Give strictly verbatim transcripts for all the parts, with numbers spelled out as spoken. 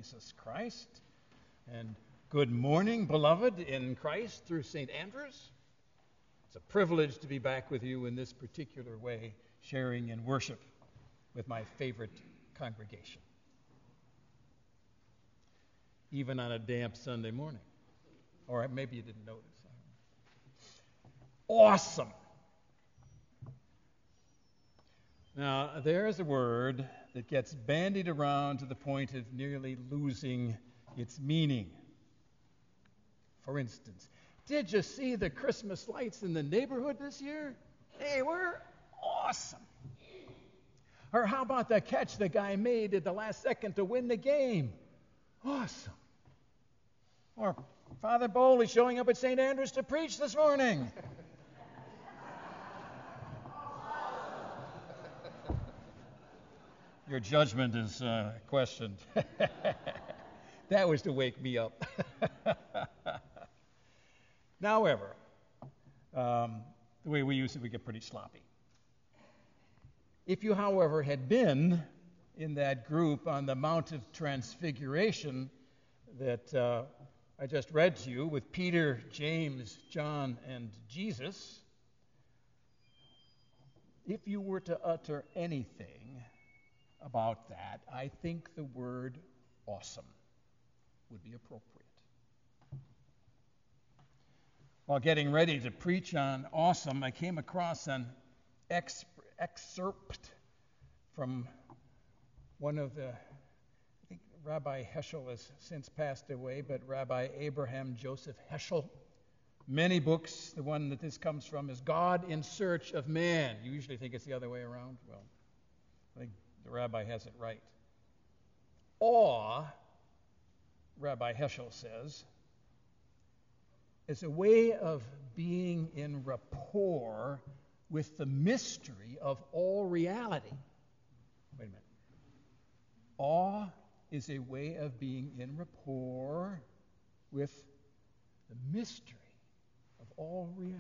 Jesus Christ. And good morning, beloved in Christ through Saint Andrews. It's a privilege to be back with you in this particular way, sharing in worship with my favorite congregation. Even on a damp Sunday morning. Or maybe you didn't notice. Awesome. Now, there's a word that gets bandied around to the point of nearly losing its meaning. For instance, did you see the Christmas lights in the neighborhood this year? They were awesome. Or how about the catch the guy made at the last second to win the game? Awesome. Or Father Bowley showing up at Saint Andrews to preach this morning. Your judgment is uh, questioned. That was to wake me up. However, um, the way we use it, we get pretty sloppy. If you, however, had been in that group on the Mount of Transfiguration that uh, I just read to you with Peter, James, John, and Jesus, if you were to utter anything about that, I think the word awesome would be appropriate. While getting ready to preach on awesome, I came across an ex- excerpt from one of the, I think Rabbi Heschel has since passed away, but Rabbi Abraham Joseph Heschel. Many books, the one that this comes from is God in Search of Man. You usually think it's the other way around. Well, I think the rabbi has it right. Awe, Rabbi Heschel says, is a way of being in rapport with the mystery of all reality. Wait a minute. Awe is a way of being in rapport with the mystery of all reality.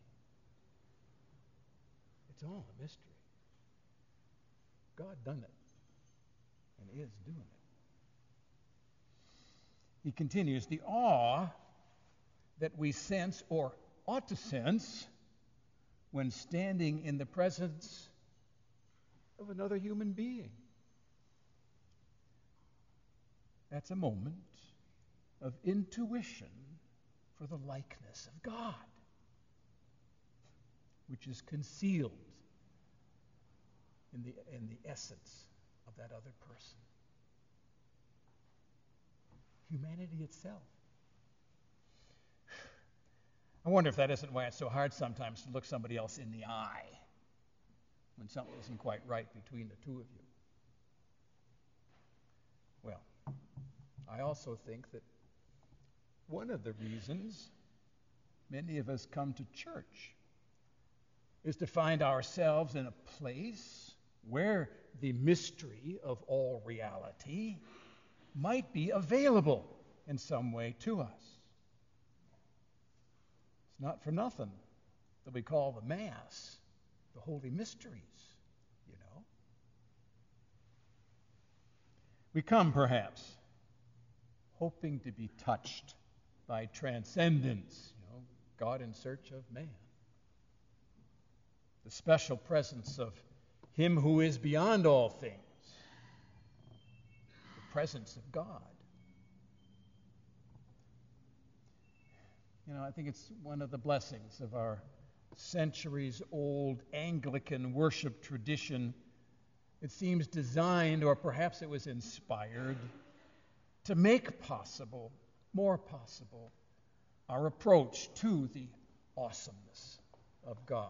It's all a mystery. God done it and is doing it. He continues, the awe that we sense or ought to sense when standing in the presence of another human being. That's a moment of intuition for the likeness of God, which is concealed in the, in the essence of that other person. Humanity itself. I wonder if that isn't why it's so hard sometimes to look somebody else in the eye when something isn't quite right between the two of you. Well, I also think that one of the reasons many of us come to church is to find ourselves in a place where the mystery of all reality might be available in some way to us. It's not for nothing that we call the Mass the Holy Mysteries, you know. We come, perhaps, hoping to be touched by transcendence, you know, God in search of man. The special presence of Him who is beyond all things. The presence of God. You know, I think it's one of the blessings of our centuries-old Anglican worship tradition. It seems designed, or perhaps it was inspired, to make possible, more possible, our approach to the awesomeness of God.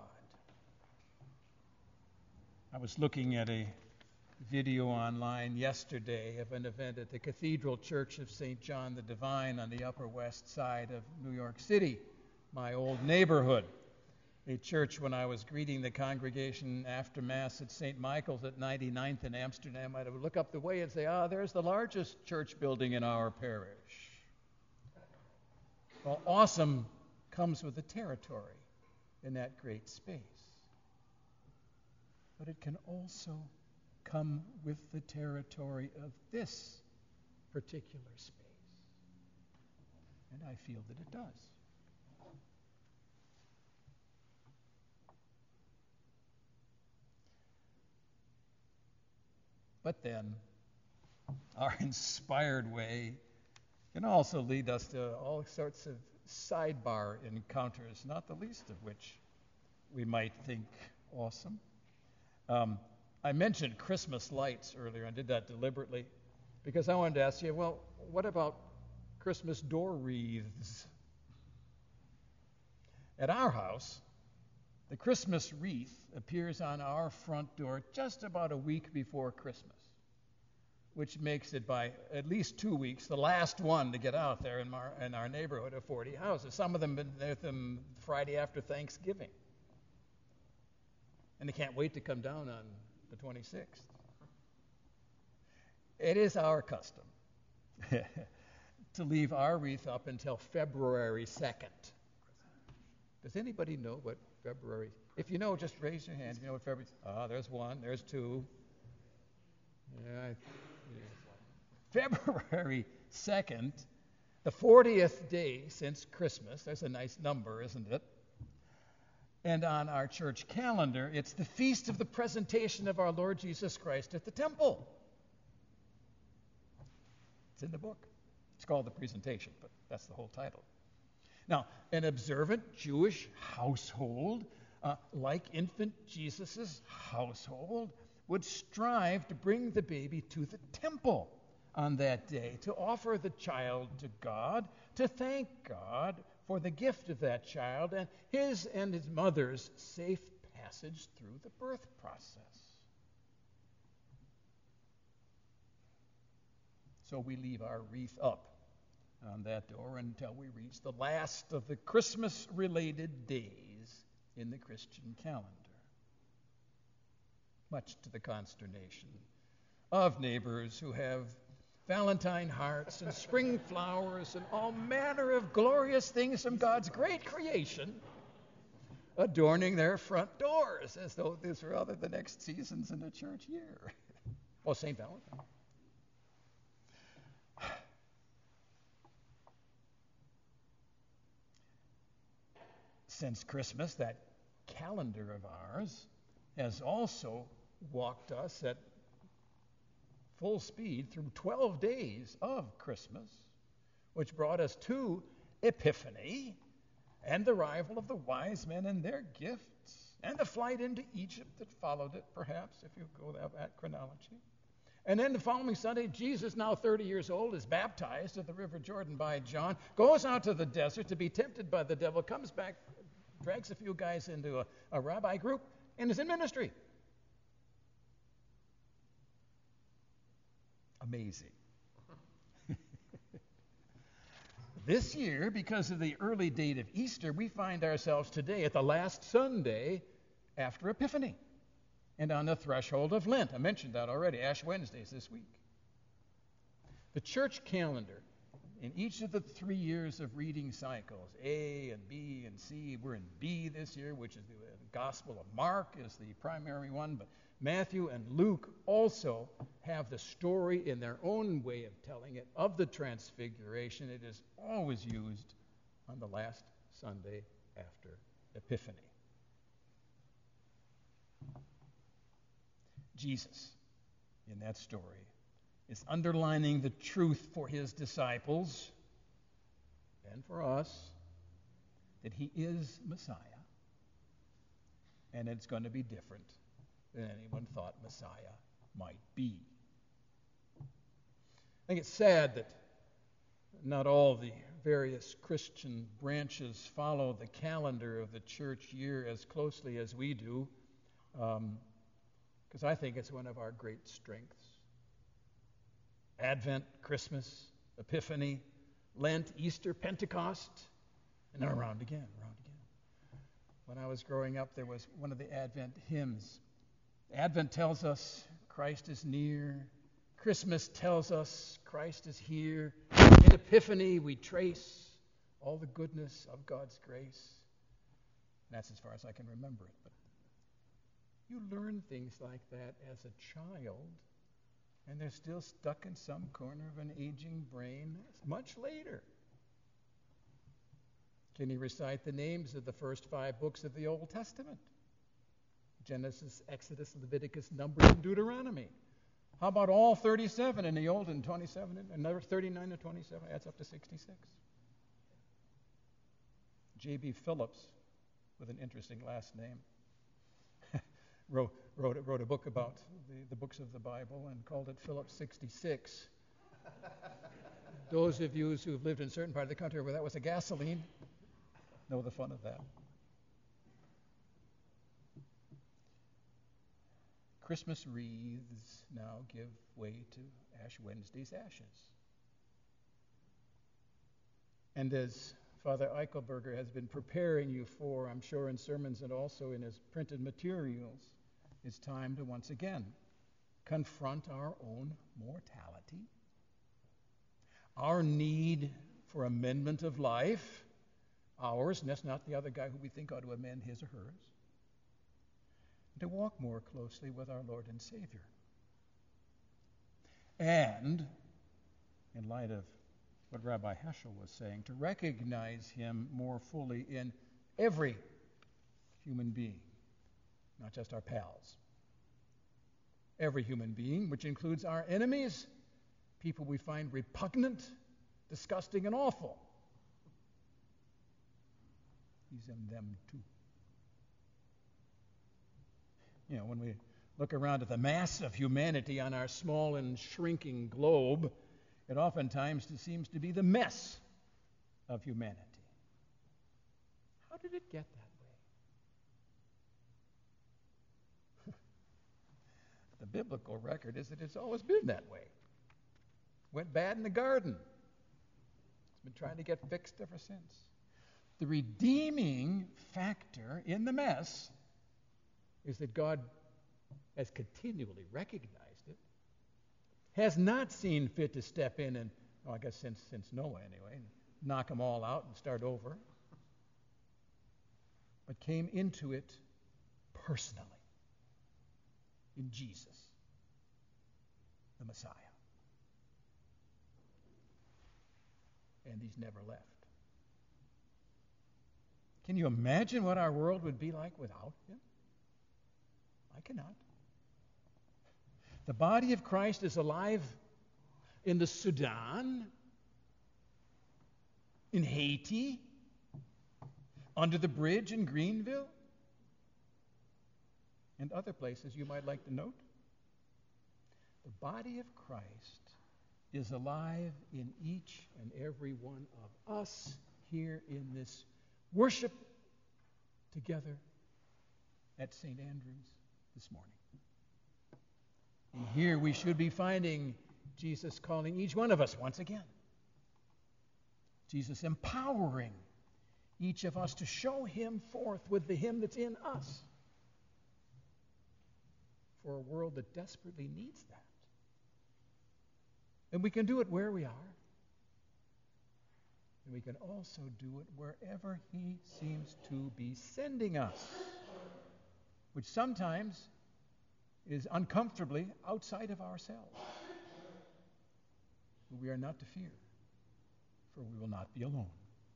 I was looking at a video online yesterday of an event at the Cathedral Church of Saint John the Divine on the Upper West Side of New York City, my old neighborhood. A church, when I was greeting the congregation after Mass at Saint Michael's at ninety-ninth in Amsterdam, I would look up the way and say, ah, there's the largest church building in our parish. Well, awesome comes with the territory in that great space. But it can also come with the territory of this particular space. And I feel that it does. But then, our inspired way can also lead us to all sorts of sidebar encounters, not the least of which we might think awesome. Um, I mentioned Christmas lights earlier. I did that deliberately because I wanted to ask you, well, what about Christmas door wreaths? At our house, the Christmas wreath appears on our front door just about a week before Christmas, which makes it by at least two weeks the last one to get out there in our, in our neighborhood of forty houses. Some of them been there them Friday after Thanksgiving. And they can't wait to come down on the twenty-sixth. It is our custom to leave our wreath up until February second. Does anybody know what February? If you know, just raise your hand. You know what February? Ah, oh, there's one. There's two. Yeah, yeah. February second, the fortieth day since Christmas. There's a nice number, isn't it? And on our church calendar, it's the feast of the presentation of our Lord Jesus Christ at the temple. It's in the book. It's called the presentation, but that's the whole title. Now, an observant Jewish household, uh, like infant Jesus' household, would strive to bring the baby to the temple on that day, to offer the child to God, to thank God for the gift of that child and his and his mother's safe passage through the birth process. So we leave our wreath up on that door until we reach the last of the Christmas-related days in the Christian calendar, much to the consternation of neighbors who have Valentine hearts and spring flowers and all manner of glorious things from God's great creation adorning their front doors as though these were other the next seasons in the church year. Oh, Saint Valentine. Since Christmas, that calendar of ours has also walked us at full speed through twelve days of Christmas, which brought us to Epiphany and the arrival of the wise men and their gifts and the flight into Egypt that followed it, perhaps, if you go that, that chronology. And then the following Sunday, Jesus, now thirty years old, is baptized at the River Jordan by John, goes out to the desert to be tempted by the devil, comes back, drags a few guys into a, a rabbi group, and is in ministry. Amazing. This year, because of the early date of Easter, we find ourselves today at the last Sunday after Epiphany and on the threshold of Lent. I mentioned that already, Ash Wednesdays this week. The church calendar, in each of the three years of reading cycles, A and B and C, we're in B this year, which is the Gospel of Mark is the primary one, but Matthew and Luke also have the story in their own way of telling it of the Transfiguration. It is always used on the last Sunday after Epiphany. Jesus, in that story, is underlining the truth for his disciples and for us that he is Messiah, and it's going to be different than anyone thought Messiah might be. I think it's sad that not all the various Christian branches follow the calendar of the church year as closely as we do, because um, I think it's one of our great strengths. Advent, Christmas, Epiphany, Lent, Easter, Pentecost, and then around again, around again. When I was growing up, there was one of the Advent hymns. Advent tells us Christ is near. Christmas tells us Christ is here. In Epiphany, we trace all the goodness of God's grace. And that's as far as I can remember it. But you learn things like that as a child And they're still stuck in some corner of an aging brain much later. Can you recite the names of the first five books of the Old Testament? Genesis, Exodus, Leviticus, Numbers, and Deuteronomy. How about all thirty-seven in the Old and twenty-seven, and another thirty-nine and twenty-seven? Adds up to sixty-six. J B Phillips, with an interesting last name, wrote, wrote, wrote a book about the, the books of the Bible and called it Phillips sixty-six. Those of you who've lived in a certain part of the country where that was a gasoline know the fun of that. Christmas wreaths now give way to Ash Wednesday's ashes. And as Father Eichelberger has been preparing you for, I'm sure in sermons and also in his printed materials, it's time to once again confront our own mortality, our need for amendment of life, ours, and that's not the other guy who we think ought to amend his or hers, and to walk more closely with our Lord and Savior. And, in light of what Rabbi Heschel was saying, to recognize him more fully in every human being, not just our pals. Every human being, which includes our enemies, people we find repugnant, disgusting, and awful. He's in them too. You know, when we look around at the mass of humanity on our small and shrinking globe, it oftentimes seems to be the mess of humanity. How did it get that way? The biblical record is that it's always been that way. Went bad in the garden. It's been trying to get fixed ever since. The redeeming factor in the mess is that God has continually recognized it, has not seen fit to step in and, well, I guess since since Noah anyway, knock them all out and start over, but came into it personally in Jesus, the Messiah. And he's never left. Can you imagine what our world would be like without him? I cannot. The body of Christ is alive in the Sudan, in Haiti, under the bridge in Greenville, and other places you might like to note. The body of Christ is alive in each and every one of us here in this worship together at Saint Andrew's this morning. And here we should be finding Jesus calling each one of us once again. Jesus empowering each of us to show him forth with the him that's in us for a world that desperately needs that. And we can do it where we are. And we can also do it wherever he seems to be sending us, which sometimes is uncomfortably outside of ourselves. But we are not to fear, for we will not be alone.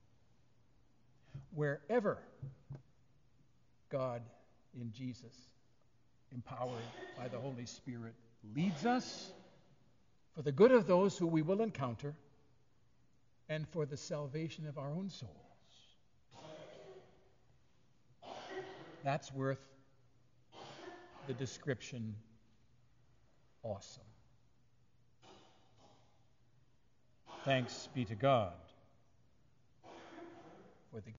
Wherever God in Jesus, empowered by the Holy Spirit, leads us for the good of those who we will encounter and for the salvation of our own souls. That's worth the description awesome. Thanks be to God for the